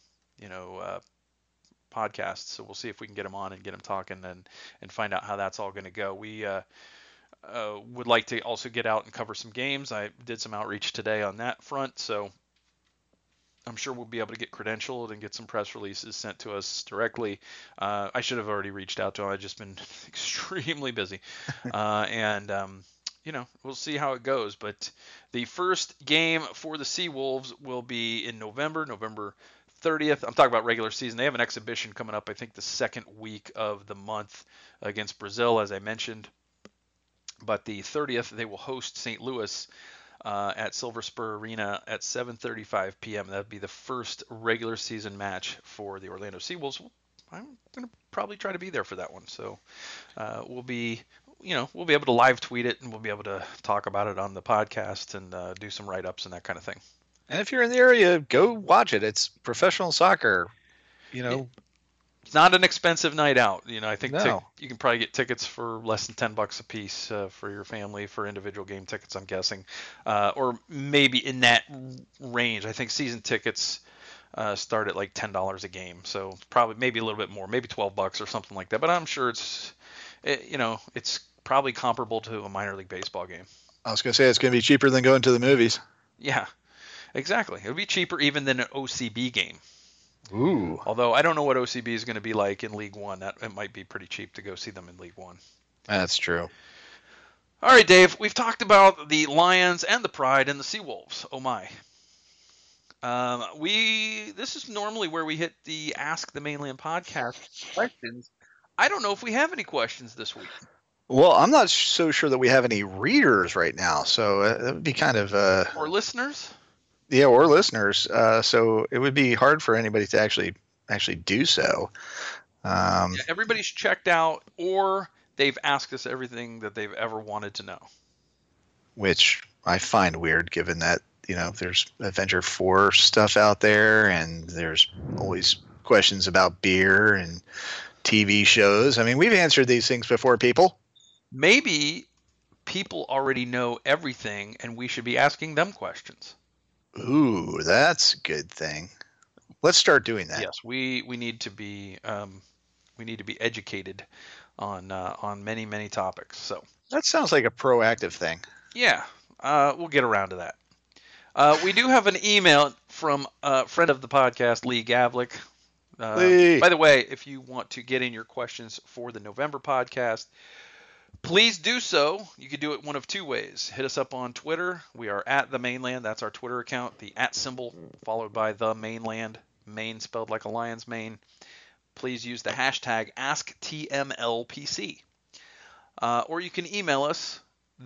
podcasts. So we'll see if we can get him on and get him talking and find out how that's all going to go. We would like to also get out and cover some games. I did some outreach today on that front, so I'm sure we'll be able to get credentialed and get some press releases sent to us directly. I should have already reached out to him. I've just been extremely busy, and we'll see how it goes. But the first game for the Seawolves will be in November 30th. I'm talking about regular season. They have an exhibition coming up, I think, the second week of the month against Brazil, as I mentioned. But the 30th, they will host St. Louis at Silver Spur Arena at 7:35 p.m. That would be the first regular season match for the Orlando Seawolves. I'm going to probably try to be there for that one. So we'll be able to live tweet it, and we'll be able to talk about it on the podcast and do some write-ups and that kind of thing. And if you're in the area, go watch it. It's professional soccer. It's not an expensive night out. I think no. You can probably get tickets for less than $10 a piece for your family for individual game tickets, I'm guessing, or maybe in that range. I think season tickets start at like $10 a game, so probably maybe a little bit more, maybe $12 or something like that. But I'm sure it's probably comparable to a minor league baseball game. I was going to say it's going to be cheaper than going to the movies. Yeah, exactly. It would be cheaper even than an OCB game. Ooh. Although I don't know what OCB is going to be like in League One. It might be pretty cheap to go see them in League One. That's true. All right, Dave. We've talked about the Lions and the Pride and the Seawolves. Oh my. This is normally where we hit the Ask the Mainland podcast questions. I don't know if we have any questions this week. Well, I'm not so sure that we have any readers right now, so that would be kind of Or listeners? yeah, or listeners. So it would be hard for anybody to actually do so. Yeah, everybody's checked out, or they've asked us everything that they've ever wanted to know. Which I find weird, given that there's Avenger 4 stuff out there, and there's always questions about beer and TV shows. I mean, we've answered these things before, people. Maybe people already know everything, and we should be asking them questions. Ooh, that's a good thing. Let's start doing that. Yes, we need to be educated on many topics. So that sounds like a proactive thing. Yeah, we'll get around to that. We do have an email from a friend of the podcast, Lee Gavlik. Lee. By the way, if you want to get in your questions for the November podcast, please do so. You can do it one of two ways. Hit us up on Twitter. We are at The Mainland. That's our Twitter account. The @ symbol followed by The Mainland. Maine spelled like a lion's mane. Please use the hashtag AskTMLPC. Or you can email us.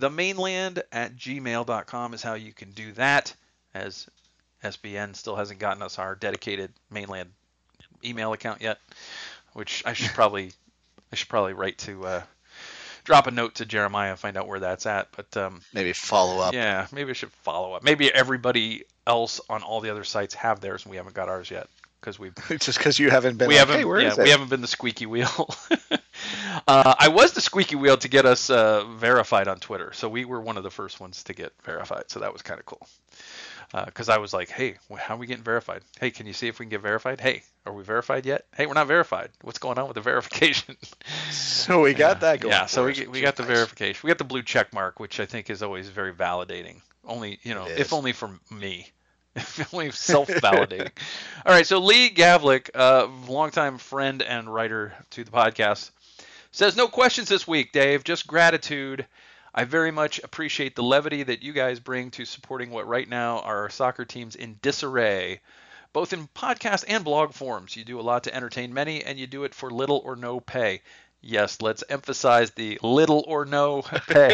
themainland@gmail.com is how you can do that, as SBN still hasn't gotten us our dedicated mainland email account yet, which I should probably write to drop a note to Jeremiah, find out where that's at. But maybe follow up. Yeah, maybe I should follow up. Maybe everybody else on all the other sites have theirs and we haven't got ours yet because we've just because you haven't been. We haven't been the squeaky wheel. I was the squeaky wheel to get us verified on Twitter, so we were one of the first ones to get verified. So that was kind of cool. Because I was like, hey, how are we getting verified? Hey, can you see if we can get verified? Hey, are we verified yet? Hey, we're not verified. What's going on with the verification? So we got that going. Yeah, so we got the verification. We got the blue check mark, which I think is always very validating. Only, if only for me. Only self-validating. All right, so Lee Gavlik, longtime friend and writer to the podcast, says, no questions this week, Dave, just gratitude. I very much appreciate the levity that you guys bring to supporting what right now are our soccer teams in disarray, both in podcast and blog forms. You do a lot to entertain many, and you do it for little or no pay. Yes, let's emphasize the little or no pay.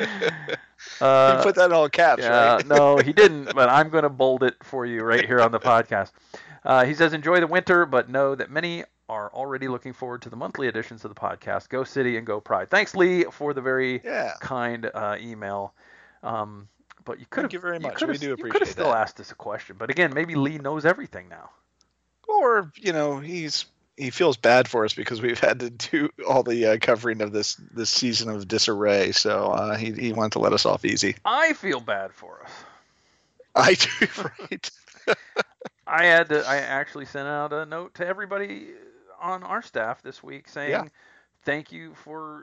You put that in all caps, right? No, he didn't, but I'm going to bold it for you right here on the podcast. He says, enjoy the winter, but know that many are already looking forward to the monthly editions of the podcast. Go City and go Pride. Thanks, Lee, for the very kind email. But you could have. Thank you very much. We do appreciate that. You could have still asked us a question, but again, maybe Lee knows everything now. Or he feels bad for us because we've had to do all the covering of this season of disarray, so he wanted to let us off easy. I feel bad for us. I do, right? I actually sent out a note to everybody on our staff this week saying thank you for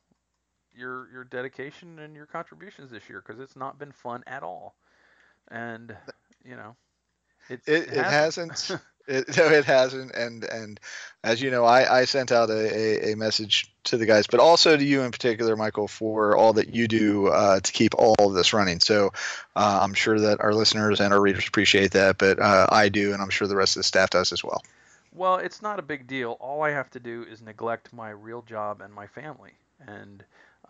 your dedication and your contributions this year, because it's not been fun at all, and it hasn't. It hasn't, and as you know, I sent out a message to the guys, but also to you in particular, Michael, for all that you do to keep all of this running. So I'm sure that our listeners and our readers appreciate that, but I do, and I'm sure the rest of the staff does as well. Well, it's not a big deal. All I have to do is neglect my real job and my family, and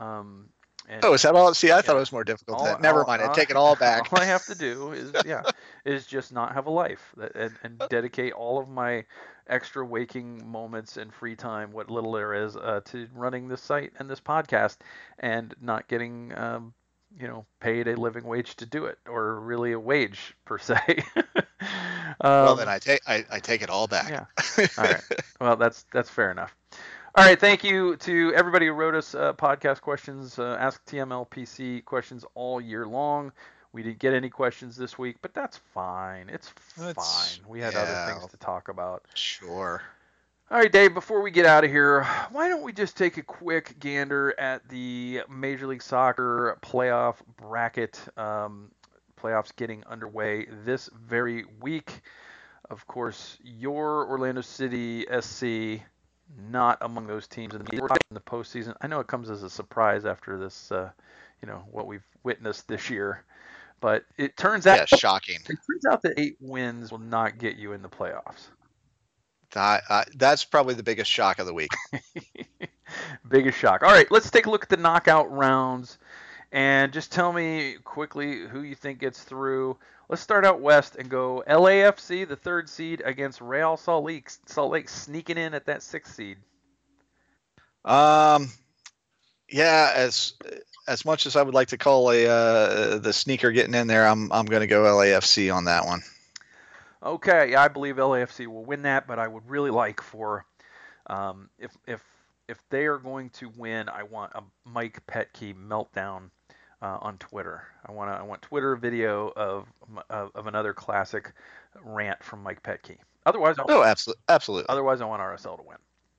is that all? See, I thought it was more difficult. Never mind. I take it all back. All I have to do is just not have a life and dedicate all of my extra waking moments and free time, what little there is, to running this site and this podcast, and not getting paid a living wage to do it, or really a wage per se. Well, then I take it all back. Yeah. All right. Well, that's fair enough. All right, thank you to everybody who wrote us podcast questions, Ask TMLPC questions all year long. We didn't get any questions this week, but that's fine. It's fine. We had other things to talk about. Sure. All right, Dave, before we get out of here, why don't we just take a quick gander at the Major League Soccer playoff bracket, playoffs getting underway this very week. Of course, your Orlando City SC not among those teams in the postseason. I know it comes as a surprise after this, what we've witnessed this year, but it turns out shocking. It turns out that 8 wins will not get you in the playoffs. That's probably the biggest shock of the week. Biggest shock. All right, let's take a look at the knockout rounds and just tell me quickly who you think gets through. Let's start out west and go LAFC, the third seed, against Real Salt Lake. Salt Lake sneaking in at that sixth seed. Um, yeah, as much as I would like to call the sneaker getting in there, I'm going to go LAFC on that one. Okay, yeah, I believe LAFC will win that, but I would really like for if they are going to win, I want a Mike Petke meltdown on Twitter. I want Twitter video of another classic rant from Mike Petke. Otherwise, absolutely. Otherwise, I want RSL to win.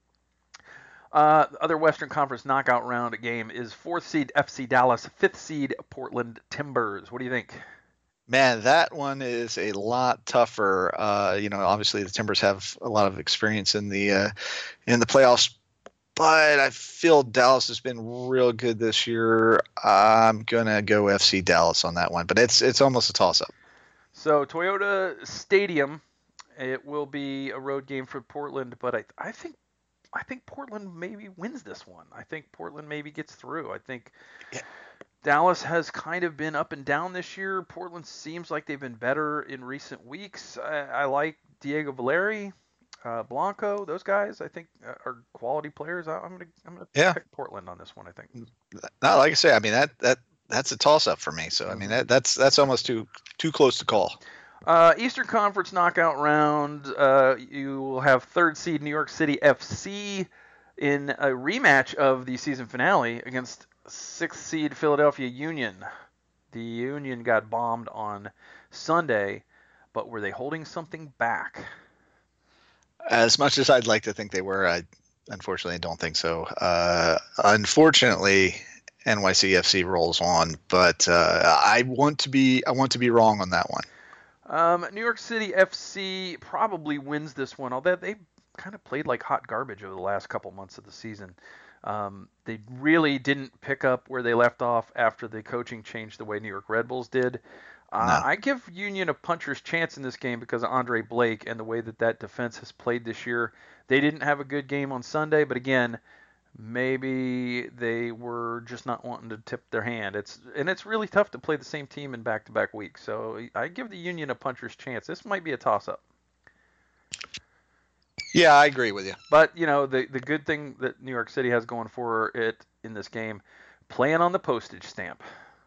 Other Western Conference knockout round game is 4th seed FC Dallas, 5th seed Portland Timbers. What do you think? Man, that one is a lot tougher. Obviously the Timbers have a lot of experience in the playoffs, but I feel Dallas has been real good this year. I'm gonna go FC Dallas on that one, but it's almost a toss-up. So Toyota Stadium, it will be a road game for Portland, but I think Portland maybe wins this one. I think Portland maybe gets through. I think Dallas has kind of been up and down this year. Portland seems like they've been better in recent weeks. I like Diego Valeri, Blanco. Those guys, I think, are quality players. I'm gonna pick Portland on this one. I think. No, like I say, I mean that's a toss-up for me. So I mean that's almost too close to call. Eastern Conference knockout round. You will have 3rd seed New York City FC in a rematch of the season finale against 6th seed Philadelphia Union. The Union got bombed on Sunday, but were they holding something back? As much as I'd like to think they were, I unfortunately don't think so. Unfortunately, NYCFC rolls on, but I want to be wrong on that one. New York City FC probably wins this one, although they kind of played like hot garbage over the last couple months of the season. They really didn't pick up where they left off after the coaching changed the way New York Red Bulls did. No. I give Union a puncher's chance in this game because of Andre Blake and the way that defense has played this year. They didn't have a good game on Sunday, but again, maybe they were just not wanting to tip their hand. It's really tough to play the same team in back-to-back weeks. So I give the Union a puncher's chance. This might be a toss-up. Yeah, I agree with you. But, the good thing that New York City has going for it in this game, playing on the postage stamp.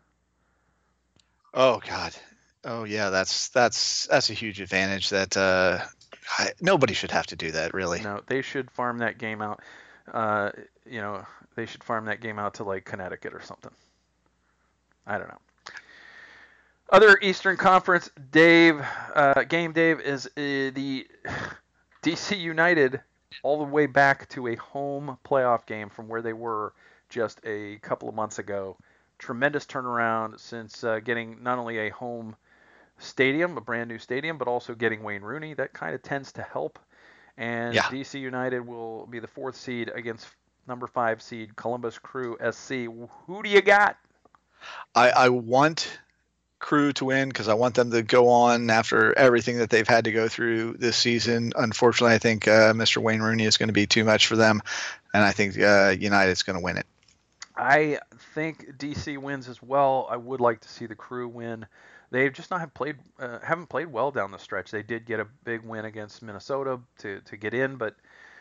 Oh, God. Oh, yeah, that's a huge advantage that nobody should have to do that, really. No, they should farm that game out. They should farm that game out to, like, Connecticut or something. I don't know. Other Eastern Conference, Dave, is the DC United all the way back to a home playoff game from where they were just a couple of months ago. Tremendous turnaround since getting not only a home stadium, a brand new stadium, but also getting Wayne Rooney. That kind of tends to help. And DC United will be the 4th seed against number 5 seed Columbus Crew SC. Who do you got? I want Crew to win because I want them to go on after everything that they've had to go through this season. Unfortunately, I think Mr. Wayne Rooney is going to be too much for them, and I think United's going to win it. I think DC wins as well. I would like to see the Crew win. They've just haven't played well down the stretch. They did get a big win against Minnesota to get in, but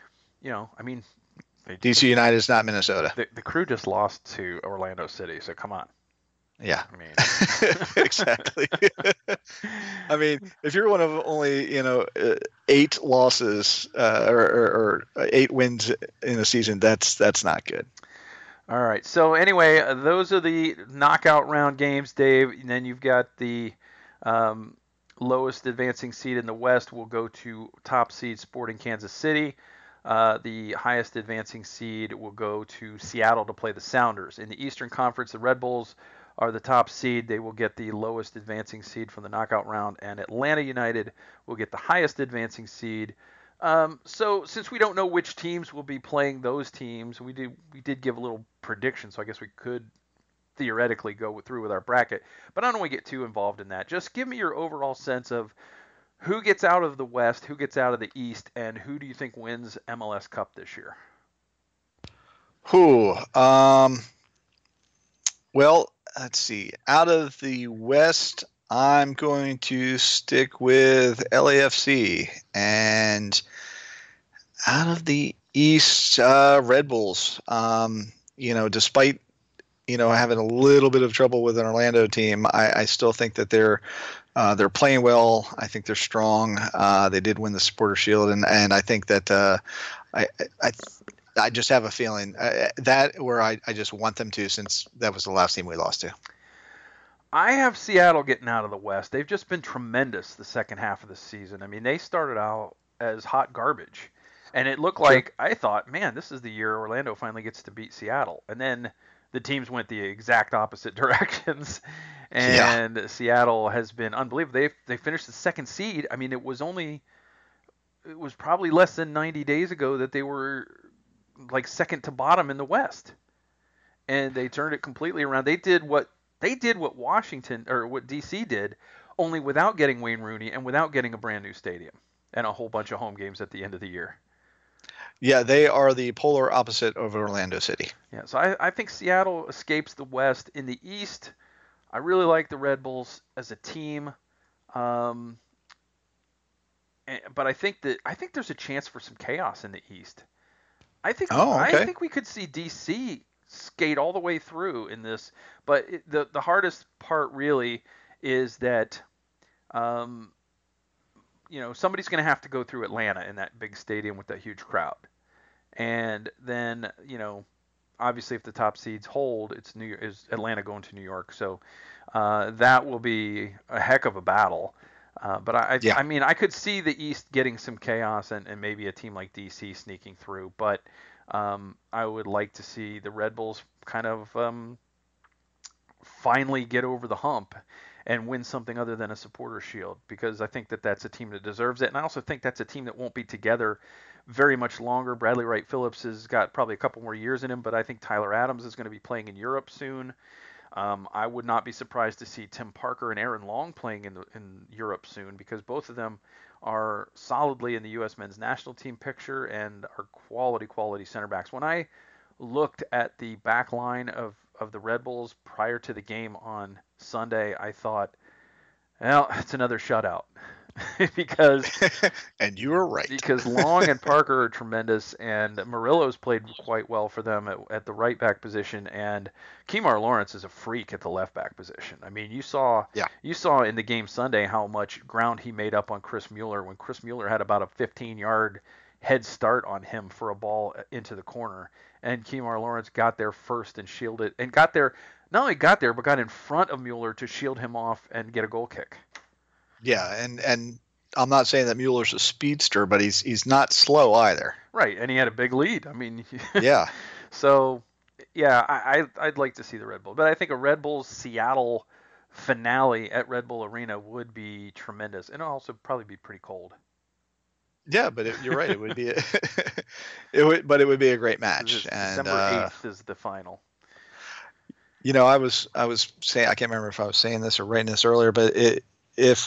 DC United is not Minnesota. The Crew just lost to Orlando City, so come on. Yeah, exactly. I mean, if you're one of only 8 losses or 8 wins in a season, that's not good. All right. So anyway, those are the knockout round games, Dave. And then you've got the lowest advancing seed in the West will go to top seed Sporting Kansas City. The highest advancing seed will go to Seattle to play the Sounders. In the Eastern Conference, the Red Bulls are the top seed. They will get the lowest advancing seed from the knockout round, and Atlanta United will get the highest advancing seed. So since we don't know which teams will be playing those teams, we did give a little prediction, so I guess we could theoretically go through with our bracket. But I don't want to get too involved in that. Just give me your overall sense of Who gets out of the West? Who gets out of the East? And who do you think wins MLS Cup this year? Who? Well, let's see. Out of the West, I'm going to stick with LAFC, and out of the East, Red Bulls. Despite having a little bit of trouble with an Orlando team, I still think that they're playing well. I think they're strong. They did win the Supporter Shield, and I think that I, I I just have a feeling that where I just want them to, since that was the last team we lost to. I have Seattle getting out of the West. They've just been tremendous the second half of the season. I mean, they started out as hot garbage, and it looked like I thought, man, this is the year Orlando finally gets to beat Seattle. And then the teams went the exact opposite directions, and Seattle has been unbelievable. They finished the second seed. I mean, it was probably less than 90 days ago that they were like second to bottom in the West, and they turned it completely around. They did what Washington or what DC did, only without getting Wayne Rooney and without getting a brand new stadium and a whole bunch of home games at the end of the year. Yeah, they are the polar opposite of Orlando City. Yeah, so I think Seattle escapes the West. In the East, I really like the Red Bulls as a team, but I think there's a chance for some chaos in the East. I think we could see DC skate all the way through in this, but the hardest part really is that somebody's going to have to go through Atlanta in that big stadium with that huge crowd. And then, obviously if the top seeds hold, is Atlanta going to New York. So that will be a heck of a battle. But I mean, I could see the East getting some chaos and maybe a team like DC sneaking through. But I would like to see the Red Bulls kind of finally get over the hump and win something other than a Supporter Shield, because I think that that's a team that deserves it. And I also think that's a team that won't be together very much longer. Bradley Wright Phillips has got probably a couple more years in him, but I think Tyler Adams is going to be playing in Europe soon. I would not be surprised to see Tim Parker and Aaron Long playing in Europe soon, because both of them are solidly in the U.S. men's national team picture and are quality center backs. When I looked at the back line of the Red Bulls prior to the game on Sunday, I thought, well, it's another shutout. because and you were right. Because Long and Parker are tremendous, and Murillo's played quite well for them at the right back position, and Kemar Lawrence is a freak at the left back position. I mean, you saw in the game Sunday how much ground he made up on Chris Mueller when Chris Mueller had about a 15-yard head start on him for a ball into the corner, and Kemar Lawrence got there first and shielded, and not only got there, but got in front of Mueller to shield him off and get a goal kick. Yeah, and I'm not saying that Mueller's a speedster, but he's not slow either. Right, and he had a big lead. I mean, yeah. So, yeah, I'd like to see the Red Bull, but I think a Red Bulls Seattle finale at Red Bull Arena would be tremendous, and also probably be pretty cold. Yeah, but you're right. It would be it would be a great match. And December 8th is the final. I was saying, I can't remember if I was saying this or writing this earlier, but if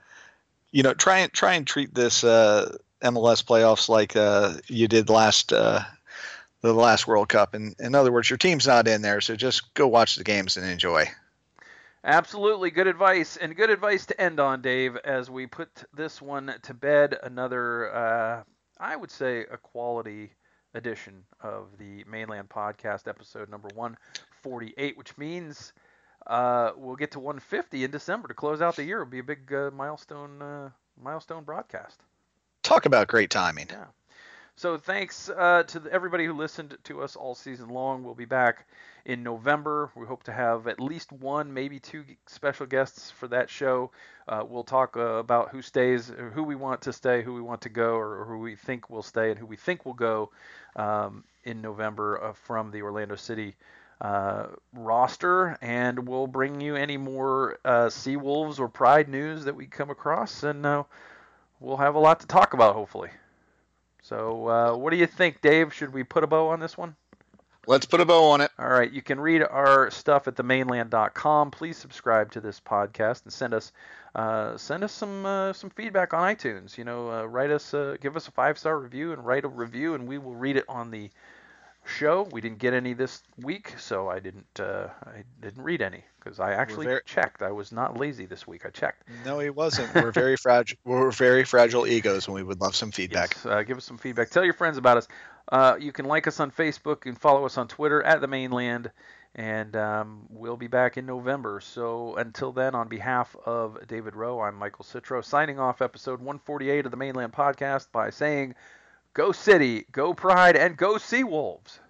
try and treat this MLS playoffs like you did the last World Cup. And in other words, your team's not in there, so just go watch the games and enjoy. Absolutely. Good advice, and good advice to end on, Dave, as we put this one to bed. Another, I would say, a quality edition of the Mainland Podcast, episode number 148, which means we'll get to 150 in December to close out the year. It'll be a big milestone broadcast. Talk about great timing. Yeah. So thanks to everybody who listened to us all season long. We'll be back in November. We hope to have at least one, maybe two special guests for that show. We'll talk about who stays, who we want to stay, who we want to go, or who we think will stay and who we think will go in November from the Orlando City roster. And we'll bring you any more Seawolves or Pride news that we come across, and we'll have a lot to talk about, hopefully. So what do you think, Dave? Should we put a bow on this one? Let's put a bow on it. All right. You can read our stuff at themainland.com. Please subscribe to this podcast and send us some feedback on iTunes. Write us, give us a 5-star review and write a review, and we will read it on the show. We didn't get any this week, so I didn't read any because I actually checked. I was not lazy this week. I checked. No, he wasn't. We're very fragile. We're very fragile egos, and we would love some feedback. Yes, give us some feedback. Tell your friends about us. You can like us on Facebook and follow us on Twitter at The Mainland, and we'll be back in November. So until then, on behalf of David Rowe, I'm Michael Citro, signing off episode 148 of The Mainland Podcast by saying, go City, go Pride, and go Seawolves.